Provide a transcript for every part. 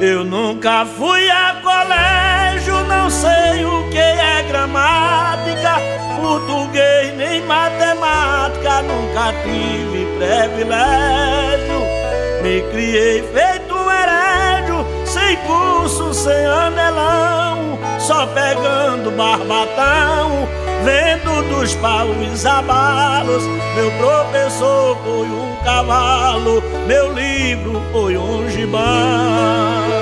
Eu nunca fui a colégio, não sei o que é gramática, português nem matemática, nunca tive privilégio. Me criei feito um herégio, sem curso, sem anelão, só pegando barbatão, vendo dos paus abalos. Meu professor foi um cavalo, meu livro foi um gibão.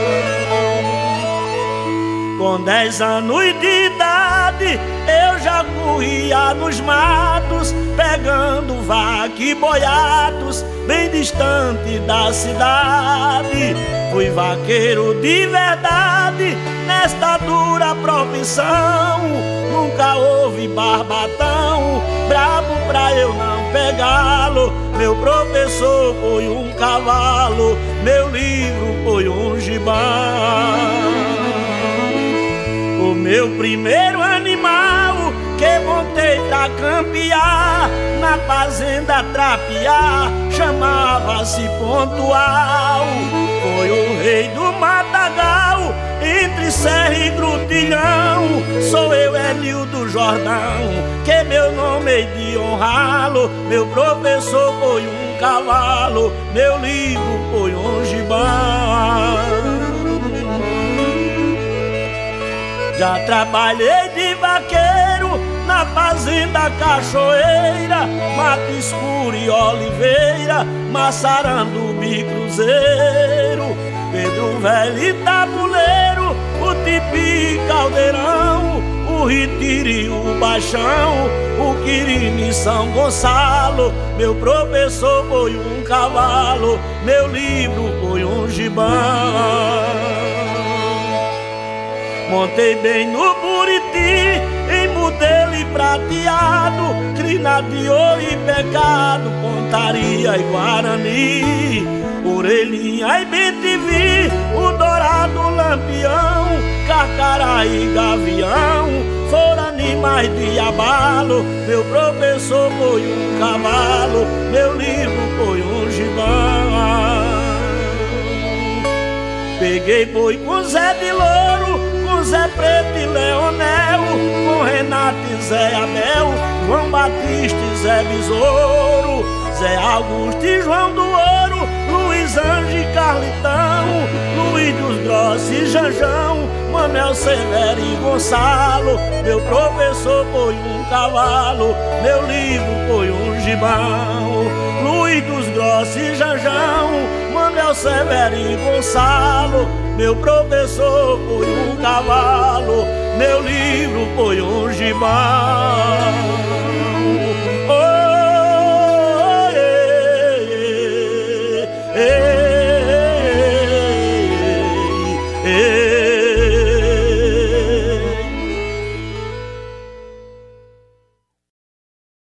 Com 10 anos de idade eu já corria nos matos, pegando vaca e boiados, bem distante da cidade. Fui vaqueiro de verdade nesta dura profissão, nunca houve barbatão brabo pra eu não pegá-lo. Meu professor foi um cavalo, meu livro foi um gibão. O meu primeiro animal que montei pra campear, na fazenda trapear, chamava-se Pontual. Foi o rei do matagal, entre serra e grutilhão. Sou eu, Enildo Jordão, que meu nome é de honrá-lo. Meu professor foi um cavalo, meu livro foi um gibão. Já trabalhei de vaqueiro na fazenda Cachoeira, Mato Escuro e Oliveira, Massaranduba, Cruzeiro, Pedro Velho e Tabuleiro, o Tipi e Caldeirão, o Retiro e o Baixão, o Quirino e São Gonçalo. Meu professor foi um cavalo, meu livro foi um gibão. Montei bem no Buriti, em modelo e prateado, crina de ouro e pecado, pontaria e guarani, orelhinha e bem-te-vi, o dourado lampião, carcará e gavião, foram animais de abalo. Meu professor foi um cavalo, meu livro foi um gibão. Peguei boi com Zé de Louro, com Zé Preto e Leonel, com Renato e Zé Abel, João Batista e Zé Besouro, Zé Augusto e João do Ouro, Luiz Anjo e Carlitão, Luiz dos Grossos e Janjão, Manuel Severo e Gonçalo. Meu professor foi um cavalo, meu livro foi um gibão. Luiz dos Grossos e Janjão, Manuel Severo e Gonçalo. Meu professor foi um cavalo, meu livro foi um gibão. Oh, ei, ei, ei, ei, ei.